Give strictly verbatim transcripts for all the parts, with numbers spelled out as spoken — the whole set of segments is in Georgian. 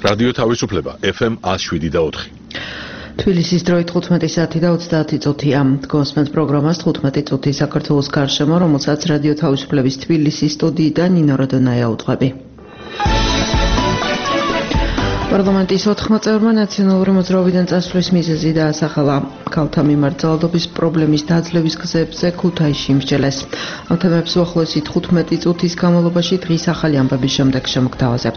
რადიო თავისუფლება ეფ ემ one oh seven და four. თბილისის დროით თხუთმეტი საათი და ოცდაათი წუთია. გოსმენთ პროგრამას თხუთმეტი წუთი საქართველოს გარშემო, რომელსაც რადიო თავისუფლების თბილისის სტუდიიდან ნინო როდონაია უძღვები. პარლამენტის ოთხმა წევრმა ნაციონალური მოძრაობიდან წასვლის მიზეზი დაასახელა. ქალთა მიმართ ძალადობის პრობლემის დაძლევის გზებზე ქუთაისში იმსჯელეს. ამ თემებს უახლოესი თხუთმეტი წუთის განმავლობაში დღის ახალი ამბების შემდეგ შემოგთავაზებთ.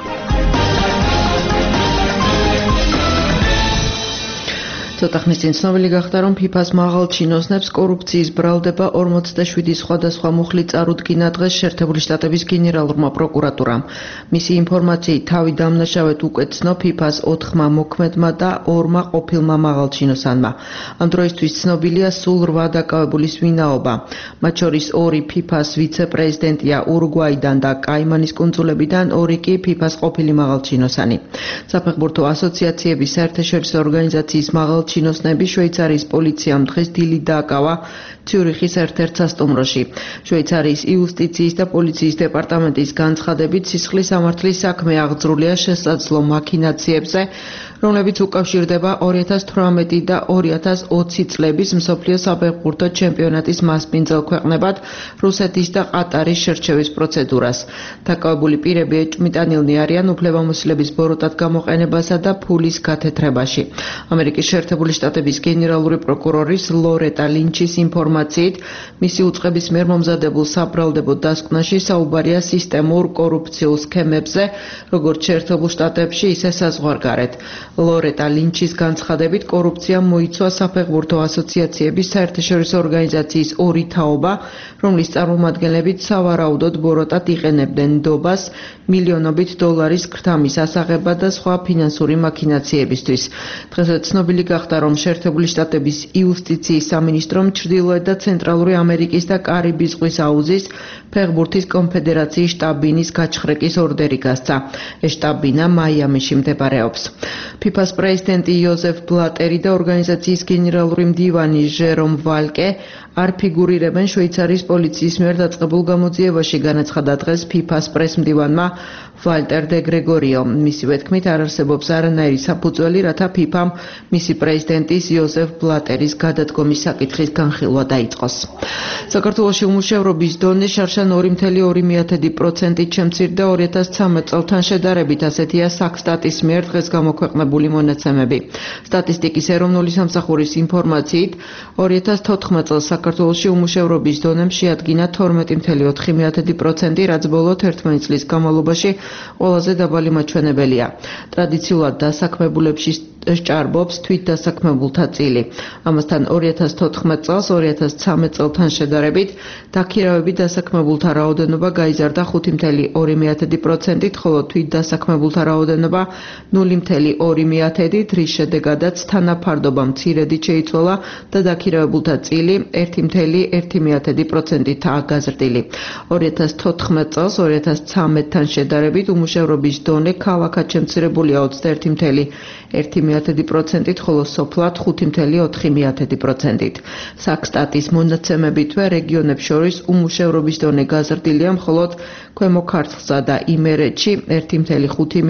ცოტა ხნის წინ ცნობილი გახდა, რომ ფიფას მაღალ ჩინოსნებს კორუფციის ბრალდება ორმოცდაშვიდი სხვადასხვა მუხლი წარუდგინა დღეს შეერთებული შტატების გენერალურმა პროკურატურამ. მისი ინფორმაციით, თავი დამნაშავედ უკვე ცნო ფიფას ოთხმა მოქმედმა და ორმა ყოფილმა მაღალ ჩინოსანმა. ამ დროისთვის ცნობილია სულ რვა დაკავებულის ვინაობა. მათ შორის ორი ფიფას ვიცე-პრეზიდენტია ურუგვაიდან და კაიმანის კუნძულებიდან, ორი კი ფიფას ყოფილი მაღალ ჩინოსანი. საფეხბურთო ასოციაციების საერთაშორისო ორგანიზაციის მაღალ ჩინოსნები შვეიცარიის პოლიციამ დღეს დილით დააკავა ციურიხის ერთ-ერთ სასტუმროში. შვეიცარიის იუსტიციის და პოლიციის დეპარტამენტის განცხადებით, სისხლის სამართლის საქმე აღძრულია შესაძლო მაქინაციებზე, რომლებიც უკავშირდება ორი ათას თვრამეტი და ორი ათას ოცი წლების მსოფლიო საფეხბურთო ჩემპიონატის მასპინძელ ქვეყნებად რუსეთის და ყატარის შერჩევის პროცედურას. დაკავებული პირები ეჭვმიტანილნი არიან უფლებამოსილების ბოროტად გამოყენებასა და ფულის გათეთრებაში. ამერიკის შეერთებული შტატების გენერალური პროკურორის ლორეტა ლინჩის ინფორმაციით, მისი უწყების მიერ მომზადებულ საბრალდებო დასკვნაში საუბარია სისტემურ კორუფციულ სქემებზე, როგორც შეერთებულ შტატებში, ისე საზღვარგარეთ. ლორეტა ლინჩის განცხადებით, კორუფციამ მოიცვა საფეხბურთო ასოციაციების საერთაშორისო ორგანიზაციის ორი თაობა, რომლის წარმომადგენლებიც სავარაუდოდ ბოროტად იყენებდნენ ნდობას, მილიონობით დოლარის ქრთამის ასაღებად და სხვა ფინანსური მაქინაციებისთვის. დღესაც ცნობილი გახდა, რომ შეერთებული შტატების იუსტიციის სამინისტრომ ჩრდილოეთ და ცენტრალური ამერიკის და კარიბის ზღვის აუზის ფეხბურთის კონფედერაციის შტაბ-ბინის გაჩხრეკის ორდერი გასცა. ეს შტაბ-ბინა მაიამიში მდებარეობს. ფიფას პრეზიდენტი იოზეფ ბლატერი და ორგანიზაციის გენერალური მდივანი ჟერომ ვალკე არ ფიგურირებენ შვეიცარიის პოლიციის მიერ დაწყებულ გამოძიებაში, განაცხადა დღეს ფიფას პრესმდივანმა ვალტერ დე გრეგორიო. მისივე თქმით, არ არსებობს არანაირი საფუძველი, რათა ფიფამ მისი პრეზიდენტის იოზეფ ბლატერის გადადგომის საკითხის განხილვა დაიწყოს. საქართველოში უმუშევრობის დონე შარშან ორი მცდელობა ორი პროცენტით შემცირდა ორი ათას ცხრამეტ წელთან შედარებით, ასეთია საქსტატის მიერ დღეს გამოქვეყნებული მონაცემები. სტატისტიკის ეროვნული სამსახურის ინფორმაციით, ორი ათას თოთხმეტ წელს საქართველოში უმუშევრობის დონემ შეადგინა თორმეტი მცდელობა ოთხი პროცენტი, რაც ბოლო ერთმანეტ წლის განმავლობაში ყველაზე დაბალი მაჩვენებელია. ტრადიციულად დასაქმებულებში სჭარბობს თვითდასაქმებულთა წილი. ამასთან ორი ათას თოთხმეტ წელს ორი ათას ცხრამეტ წელთან შედარებით დაქირავებით დასაქმებულთა რაოდენობა გაიზარდა ხუთი მცდელობა ორი პროცენტით, ხოლო თვითდასაქმებულთა რაოდენობა ნული მცდელობა ორი პროცენტით, რის შედეგადაც თანაფარდობა მცირედით შეიცვალა და დაქირავებულთა წილი ერთი მცდელობა ერთი პროცენტითაა გაზრდილი. ორი ათას თოთხმეტ წელს ორი ათას ცხრამეტთან შედარებით უმუშევრობის დონე ქალაქად შემცირებულია ოცდაერთი მცდელობა ერთი პროცენტით, ხოლო სოფლად ხუთი მცდელობა ოთხი პროცენტით. საქსტატის მონაცემებითვე რეგიონებს შორის უმუშევრობის დონე გაზრდილია მხოლოდ ქვემო ქართლსა და იმერეთში ერთი ხუთი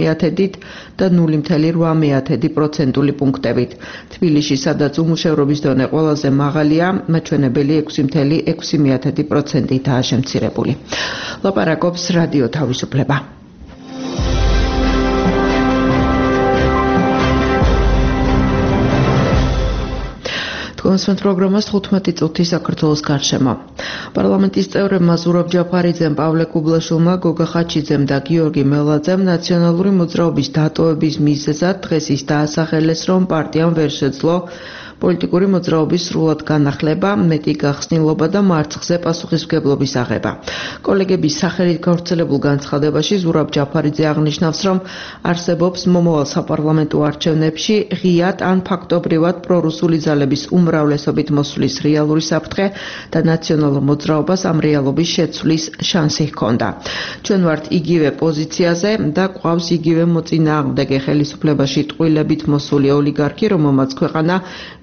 და ნული ორი პროცენტული პუნქტებით. თბილისში, სადაც უმუშევრობის დონე ყველაზე მაღალია, მაჩვენებელი ექვსი ექვსი პროცენტითაა შემცირებული. ლაპარაკობს რადიო თავისუფლება. გოსმენთ პროგრამას თხუთმეტი წუთი საქართველოს გარშემო. პარლამენტის წევრებმა ზურაბ ჯაფარიძემ, პავლე კუბლაშვილმა, გოგა ხაჩიძემ და გიორგი მელაძემ ნაციონალური მოძრაობის დატოვების მიზეზად დღეს ის დაასახელეს, რომ პარტიამ ვერ შეძლო პოლიტიკური მოძრაობის სრულად განახლება, მეტი გახსნილობა და მარცხზე პასუხისმგებლობის აღება. კოლეგების სახელით გავრცელებულ განცხადებაში ზურაბ ჯაფარიძე აღნიშნავს, რომ არსებობს მომავალ საპარლამენტო არჩევნებში ღიად ან ფაქტობრივად პრორუსული ძალების უმრავლესობით მოსვლის რეალური საფრთხე და ნაციონალურ მოძრაობას ამ რეალობის შეცვლის შანსი ჰქონდა. ჩვენ ვართ იგივე პოზიციაზე და გვყავს იგივე მოწინააღმდეგე ხელისუფლებაში ტყუილებით მოსული ოლიგარქი, რომელმაც ქვეყანა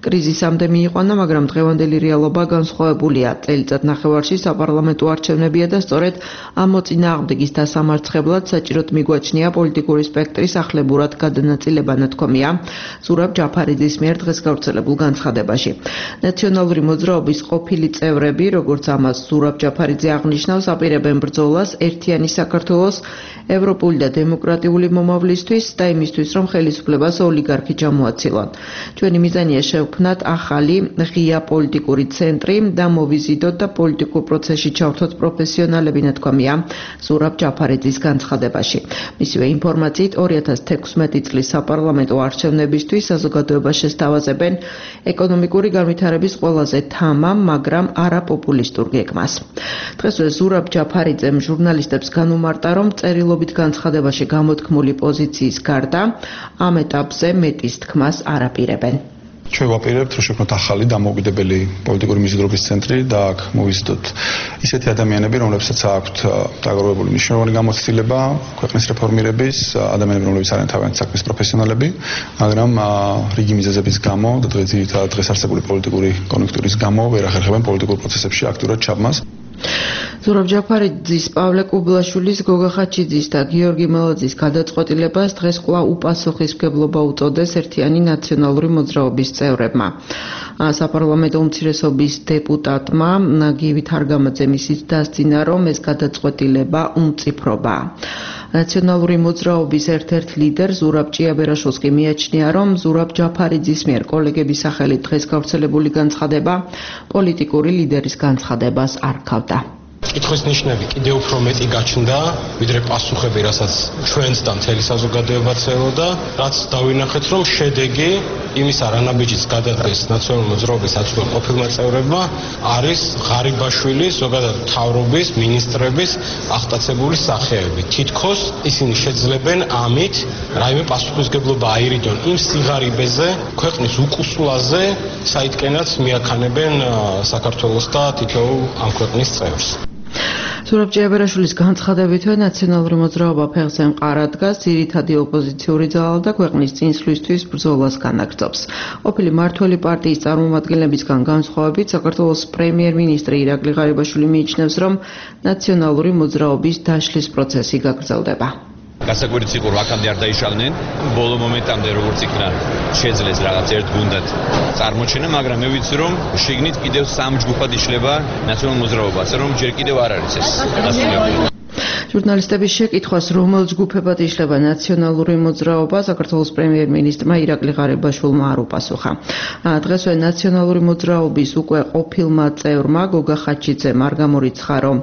კრიზისამდე მიიყვანა, მაგრამ დღევანდელი რეალობა განსხვავებულია. წელიწად ნახევარში საპარლამენტო არჩევნებია და სწორედ ამ მოწინააღმდეგის დასამარცხებლად საჭიროდ მიგვაჩნია პოლიტიკური სპექტრის ახლებურად გადანაწილება, ნათქვამია ზურაბ ჯაფარიძის მიერ დღეს გავრცელებულ განცხადებაში. ნაციონალური მოძრაობის ყოფილი წევრები, როგორც ამას ზურაბ ჯაფარიძე აღნიშნავს, აპირებენ ბრძოლას ერთიანი საქართველოს ევროპული და დემოკრატიული მომავლისთვის და იმისთვის, რომ ხელისუფლებას ოლიგარქი ჩამოაცილონ. ჩვენი მიზანია შევქმნათ ახალი ღია პოლიტიკური ცენტრი და მოვიზიდოთ და პოლიტიკურ პროცესში ჩავრთოთ პროფესიონალები, ნათქვამია ზურაბ ჯაფარიძის განცხადებაში. მისივე ინფორმაციით ორი ათას თექვსმეტი წლის საპარლამენტო არჩევნებისთვის საზოგადოებას შესთავაზებენ ეკონომიკური განვითარების ყველაზე თამამ, მაგრამ არაპოპულისტურ გეგმას. დღესვე ზურაბ ჯაფარიძემ ჟურნალისტებს განუმარტა, რომ წერილობით განცხადებაში გამოთქმული პოზიციის გარდა ამ ეტაპზე მეტის თქმას არ აპირებენ. ჩვენ ვაპირებთ, რომ შექმნათ ახალი დამოუკიდებელი პოლიტიკური მიზიდრობის ცენტრი და აქ მოვიზიდოთ ისეთი ადამიანები, რომლებსაც აქვთ დაგროვებული მნიშვნელოვანი გამოცდილება ქვეყნის რეფორმირების, ადამიანები, რომლებიც არიან თავიანთი საქმის პროფესიონალები, მაგრამ რიგი მიზეზების გამო და ძირითადად დღეს არსებული პოლიტიკური კონjunktურის გამო ვერ ახერხებენ პოლიტიკურ პროცესებში აქტიურად ჩაბმას. ზურაბ ჯაფარიძის, პავლე კუბლაშვილის, გოგა ხაჩიძის და გიორგი მელაძის გადაწყვეტილებას დღეს კვლავ უპასუხისმგებლობა უწოდეს ერთიანი ნაციონალური მოძრაობის წევრებმა. საპარლამენტო უმცირესობის დეპუტატმა გივი თარგამაძემ ისიც დასძინა, რომ ეს გადაწყვეტილება უმწიფრობაა. ნაციონალური მოძრაობის ერთ-ერთ ლიდერ ზურაბ ჭიაბერაშვილს კი მიაჩნია, რომ ზურაბ ჯაფარიძის მიერ კოლეგების სახელით დღეს გავრცელებული განცხადება პოლიტიკური ლიდერის განცხადებას არ ჰქავდა. კითხვის ნიშნები კიდევ უფრო მეტი გაჩნდა, ვიდრე პასუხები, რასაც ჩვენც და მთელი საზოგადოებაც ელოდა, რაც დავინახეთ, რომ შედეგი იმის არანაბიჯის გადადგეს ნაციონალური მოძრაობის აწვევ ყოფილმა წევრებმა არის ღარიბაშვილის, ზოგადად მთავრობის, მინისტრების აღტაცებული სახეები. თითქოს ისინი შეძლებენ ამით რაიმე პასუხისმგებლობა აირიდონ იმ სიღარიბეზე, ქვეყნის უკუსლაზე, საიდკენაც მიაქანებენ საქართველოს და თითოეულ ამ ქვეყნის წევრს. ზურაბ ჭიაბერაშვილის განცხადებითვე ნაციონალური მოძრაობა ფეხზე მყარ ადგას, ძირითადი ოპოზიციური ძალა და ქვეყნის წინსვლისთვის ბრძოლას განაგრძობს. ყოფილი მმართველი პარტიის წარმომადგენლებისგან განსხვავებით, საქართველოს პრემიერ-მინისტრი ირაკლი ღარიბაშვილი მიიჩნევს, რომ ნაციონალური მოძრაობის დაშლის პროცესი გაგრძელდება. გასაკვირიც იყო, რომ აქამდე არ დაიშალნენ, ბოლო მომენტამდე როგორც იქნა შეძლეს რაღაც ერთ გუნდად წარმოჩენა, მაგრამ მე ვიცი, რომ შიგნით კიდევ სამ ჯგუფად იშლება ნაციონალური მოძრაობა, ასე რომ ჯერ კიდევ არ არის ეს დასრულებული. ჟურნალისტების შეკითხვას, რომელ ჯგუფებად იშლება ნაციონალური მოძრაობა, საქართველოს პრემიერ-მინისტრმა ირაკლი ღარიბაშვილმა არ უპასუხა. დღესვე ნაციონალური მოძრაობის უკვე ყოფილმა წევრმა გოგა ხაჩიძემ არ გამორიცხა, რომ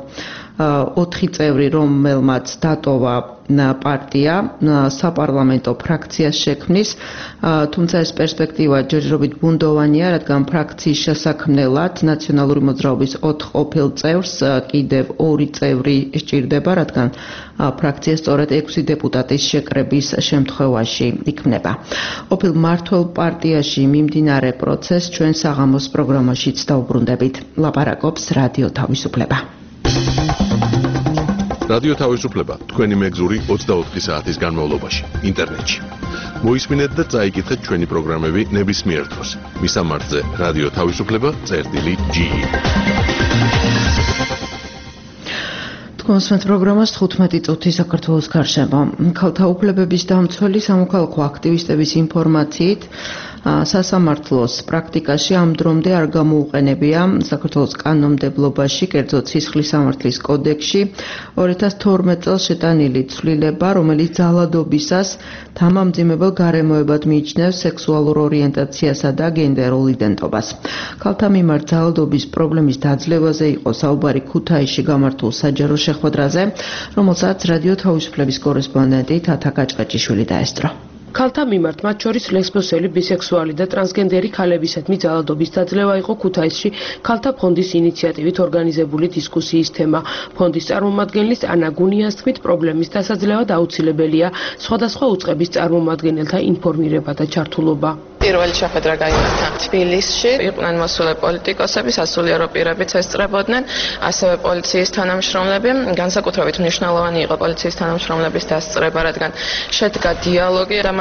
ოთხი წევრი, რომელმაც დატოვა პარტია საპარლამენტო ფრაქციას შექმნის, თუმცა ეს პერსპექტივა ჯერჯერობით ბუნდოვანია, რადგან ფრაქციის შესაქმნელად ნაციონალური მოძრაობის ოთხ ყოფილ წევრს კიდევ ორი წევრი სჭირდება, რადგან ფრაქცია სწორედ ექვსი დეპუტატის შეკრების შემთხვევაში იქმნება. ყოფილ მმართველ პარტიაში მიმდინარე პროცესს ჩვენ საღამოს პროგრამაშიც დაუბრუნდებით. ლაპარაკობს რადიო თავისუფლება. რადიო თავისუფლება თქვენი მეგზური ოცდაოთხი საათის განმავლობაში ინტერნეტში. მოისმინეთ და წაიკითხეთ ჩვენი პროგრამები ნებისმიერ დროს. მისამართზე რადიო თავისუფლება წერტილი ჯი. თქვენს პროგრამას თხუთმეტი წუთი საქართველოს გარშემო. ქალთა უფლებების დამცველი სამოქალაქო აქტივისტების ინფორმაციით სასამართლოს პრაქტიკაში ამ დრომდე არ გამოუყენებია საქართველოს კანონმდებლობაში, კერძოდ სისხლის სამართლის კოდექსში ორი ათას თორმეტ წელს შეტანილი ცვლილება, რომელიც ძალადობისას თამამძიმებელ გარემოებად მიიჩნევს სექსუალურ ორიენტაციასა და გენდერულ იდენტობას. ქალთა მიმართ ძალადობის პრობლემის დაძლევაზე იყო საუბარი ქუთაისში გამართულ საჯარო შეხვედრაზე, რომელსაც რადიო თავისუფლების კორესპონდენტი თათა კაჭკაჭიშვილი დაესწრო. ქალთა მიმართ, მათ შორის ლესბოსელი, ბისექსუალი და ტრანსგენდერი ქალებისადმი ძალადობის დაძლევა იყო ქუთაისში ქალთა ფონდის ინიციატივით ორგანიზებული დისკუსიის თემა. ფონდის წარმომადგენლის ანა გუნიას თქმით, პრობლემის დასაძლევად აუცილებელია სხვადასხვა უწყების წარმომადგენელთა ინფორმირება და ჩართულობა. პირველი შეხვედრა გაიმართა თბილისში. იყვნენ მოსული პოლიტიკოსები, სასულიერო პირებიც ესწრებოდნენ, ასევე პოლიციის თანამშრომლები. განსაკუთრებით მნიშვნელოვანი იყო პოლიციის თანამშრომლების დასწრება, რადგან შედგა დიალოგი და მათ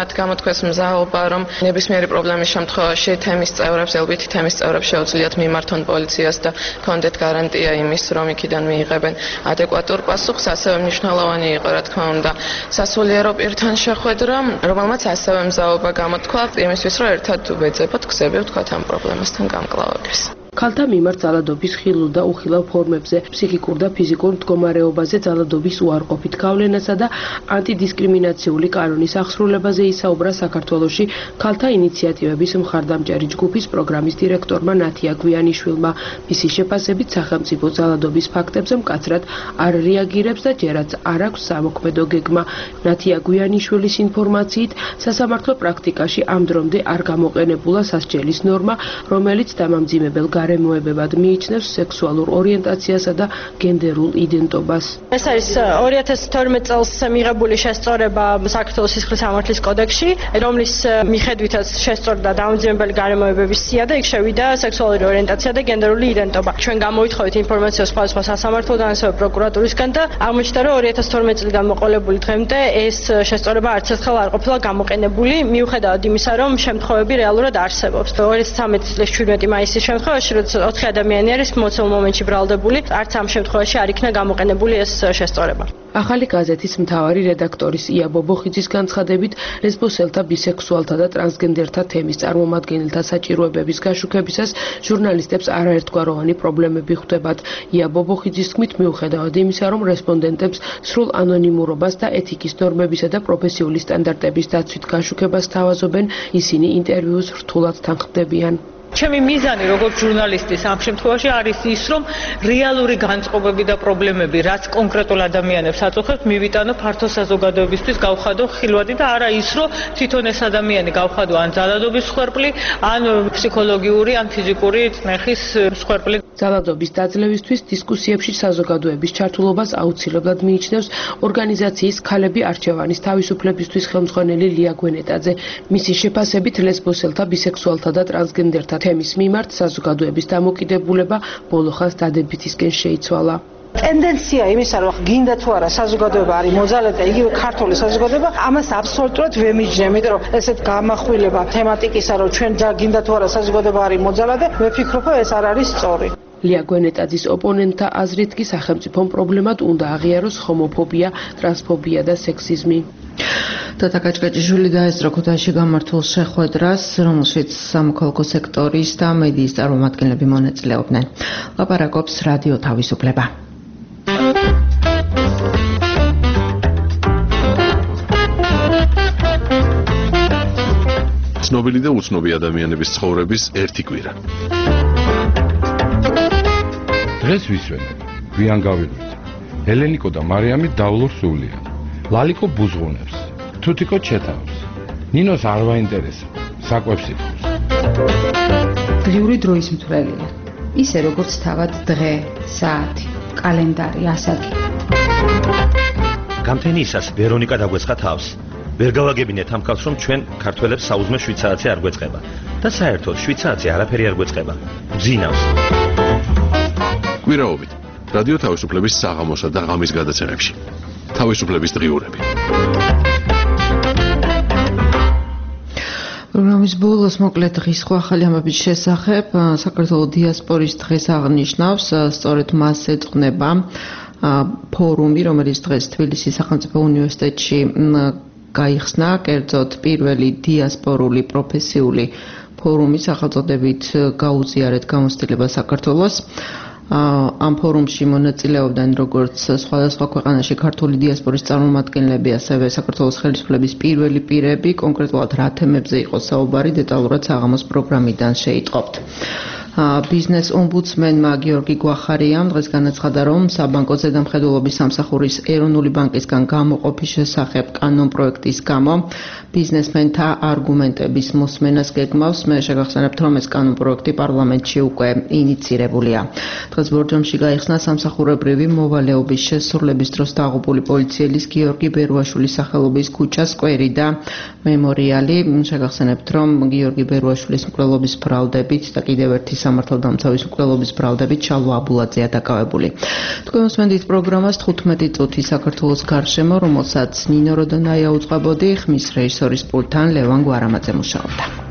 მათ გამოთქვეს მზაობა, რომ ნებისმიერი პრობლემის შემთხვევაში თემის წევრებს, ელბითი თემის წევრებს შეუძლიათ მიმართონ პოლიციას და კონდეთ გარანტია იმის, რომ იქიდან მიიღებენ ადეკვატურ პასუხს. ასევე მნიშვნელოვანი იყო, რა თქმა უნდა, სასულიერო პირთან შეხვედრა, რომელმაც ასევე მზაობა გამოთქვა იმისთვის, რომ ერთად ვეძებოთ გზები ვთქვათ ამ პრობლემასთან გამკლავების. ქალთა მიმართ ძალადობის ხილულ და უხილავ ფორმებზე, ფსიქიკურ და ფიზიკურ მდგომარეობაზე ძალადობის უარყოფით გავლენასა და ანტიდისკრიმინაციული კანონის აღსრულებაზე ისაუბრა საქართველოში ქალთა ინიციატივების მხარდამჭერი ჯგუფის პროგრამის დირექტორმა ნათია გვიანიშვილმა. მისი შეფასებით სახელმწიფო ძალადობის ფაქტებზე მკაცრად არ რეაგირებს და ჯერაც არ აქვს სამოქმედო გეგმა. ნათია გვიანიშვილის ინფორმაციით, სასამართლო პრაქტიკაში ამ დრომდე არ გამოყენებულა სასჯელის ნორმა, რომელიც დამამძიმებელ გარემოებებად მიიჩნევს სექსუალურ ორიენტაციასა და გენდერულ იდენტობას. ეს არის ორი ათას თორმეტ წელს მიღებული შესწორება საქართველოს სისხლის სამართლის კოდექსში, რომლის მიხედვითაც შესწორდა დამამძიმებელი გარემოებების სია და იქ შევიდა სექსუალური ორიენტაცია და გენდერული იდენტობა. ჩვენ გამოვითხოვეთ ინფორმაციას სხვადასხვა სასამართლოდან, ასევე პროკურატურისგან და აღმოჩნდა, რომ ორი ათას თორმეტ წლიდან მოყოლებული დღემდე ეს შესწორება არც ერთხელ არ ყოფილა გამოყენებული, მიუხედავად იმისა, რომ შემთხვევები რეალურად არსებობს. ორი ათას ცხრამეტი წლის შვიდმეტი მაისის შემთხვევაში როცა ოთხი ადამიანი არის მოცემულ მომენტში ბრალდებული, არც ამ შემთხვევაში არ იქნა გამოყენებული ეს შესწორება. ახალი გაზეთის მთავარი რედაქტორის ია ბობოხიძის განცხადებით, ლესბოსელთა, ბისექსუალთა და ტრანსგენდერთა თემის წარმომადგენელთა საჭიროებების გაშუქებისას ჟურნალისტებს არაერთგვაროვანი პრობლემები ხვდებათ. ია ბობოხიძის თქმით, მიუხედავად იმისა, რომ რესპონდენტებს სრულ ანონიმურობას და ეთიკის ნორმებისა და პროფესიული სტანდარტების დაცვით გაშუქებას თავაზობენ, ისინი ინტერვიუს რთულად თანხმდებიან. ჩემი მიზანი როგორც ჟურნალისტის ამ შემთხვევაში არის ის, რომ რეალური განწყობები და პრობლემები, რაც კონკრეტულ ადამიანებს აწუხებს, მივიტანო ფართო საზოგადოებისთვის, გავხადო ხილვადი და არა ის, რომ თვითონ ეს ადამიანი გავხადო ან ძალადობის მსხვერპლი, ან ფსიქოლოგიური, ან ფიზიკური წნეხის მსხვერპლი. ძალადობის დაძლევისთვის დისკუსიებში საზოგადოების ჩართულობას აუცილებლად მიიჩნევს ორგანიზაციის ქალები არჩევანის თავისუფლებისთვის ხელმძღვანელი ლია გვენეტაძე. მისი შეფასებით, ლესბოსელთა, ბისექსუალთა და ტრანსგენდერთა თემის მიმართ საზოგადოების დამოკიდებულება ბოლო ხანს დადებითისკენ შეიცვალა. ტენდენცია იმისა, რომ გინდა თუ არა საზოგადოება არის მოძალადე, იგივე ქართული საზოგადოება, ამას აბსოლუტურად ვემიჯნე, იმიტომ რომ ესეთ გამახვილება თემატიკისა, რომ ჩვენ გინდა თუ არა საზოგადოება არის მოძალადე, მე ვფიქრობ, ეს არ არის სწორი. ლია გვენეტაძის ოპონენტთა აზრით კი სახელმწიფომ პრობლემად უნდა აღიაროს ჰომოფობია, ტრანსფობია და სექსიზმი. თათა კაჭკაჭიშვილი დაესწრო ქუთაისში გამართულ შეხვედრას, რომელშიც სამოქალაქო სექტორის და მედიის წარმომადგენლები მონაწილეობდნენ. ლაპარაკობს რადიო თავისუფლება. ცნობილი და უცნობი ადამიანების ცხოვრების ერთი კვირა. დღეს ვისვენებ, გვიან გავიღვიძე. ელენიკო და მარიამი დავლობს სულიან. ლალიკო ბუზღუნებს, თუთიკო ჩეთავს. ნინოს არ ვაინტერესებს, საკვებს იხობს. დღიური დროის მცველია. ისე როგორც თავად დღე, საათი, კალენდარი, ასაკი. გამთენიისას ვერონიკა დაგვეცხა თავს. ვერ გავაგებინეთ ამ ხალხს, რომ ჩვენ ქართველებს საუზმე შვიცარაცი არ გვეწყება და საერთოდ შვიცარაცი არაფერი არ გვეწყება. გძინავს. კვირაობით რადიო თავისუფლების საღამოსა და ღამის გადაცემებში. თავისუფლების დღიურები. პროგრამის ბოლოს მოკლედ დღის სხვა ახალი ამბების შესახებ საქართველოს დიასპორის დღეს აღნიშნავს, სწორედ მას ეძღვნება ფორუმი, რომელიც დღეს თბილისის სახელმწიფო უნივერსიტეტში გაიხსნა, კერძოდ პირველი დიასპორული პროფესიული ფორუმი სახელწოდებით გაუზიარეთ გამოცდილება საქართველოს. ამ ფორუმში მონაწილეობდნენ როგორც სხვადასხვა ქვეყანაში ქართული დიასპორის წარმომადგენლები, ასევე საქართველოს ხელისუფლების პირველი პირები, კონკრეტულად რა თემებზე იყო საუბარი, დეტალურად საღამოს პროგრამიდან შეიტყობთ. ბიზნეს ომბუდსმენმა გიორგი გვახარიამ დღეს განაცხადა, რომ საბანკო ზედამხედველობის სამსახურის ეროვნული ბანკისგან გამოყოფის შესახებ კანონპროექტის გამო ბიზნესმენთა არგუმენტების მოსმენას გეგმავს. მე შეგახსენებთ, რომ ეს კანონპროექტი პარლამენტში უკვე ინიცირებულია. დღეს ბორჯომში გაიხსნა სამსახურებრივი მოვალეობის შესრულების დროს დაღუპული პოლიციელის გიორგი ბერუაშვილის სახელობის ქუჩა, სკვერი და მემორიალი. შეგახსენებთ, რომ გიორგი ბერუაშვილის მკვლელობის ბრალდებით და კიდევ ერთი სამართალდამცავის მკვლელობის ბრალდებით ჩალვა აბულაძეა დაკავებული. თქვენ მოსმენთ პროგრამას თხუთმეტი წუთი საქართველოს გარშემო, რომელსაც ნინო როდონაია უწყებოდი, ხმის რეჟისორის პულტთან ლევან გვარამაძე მუშაობდა.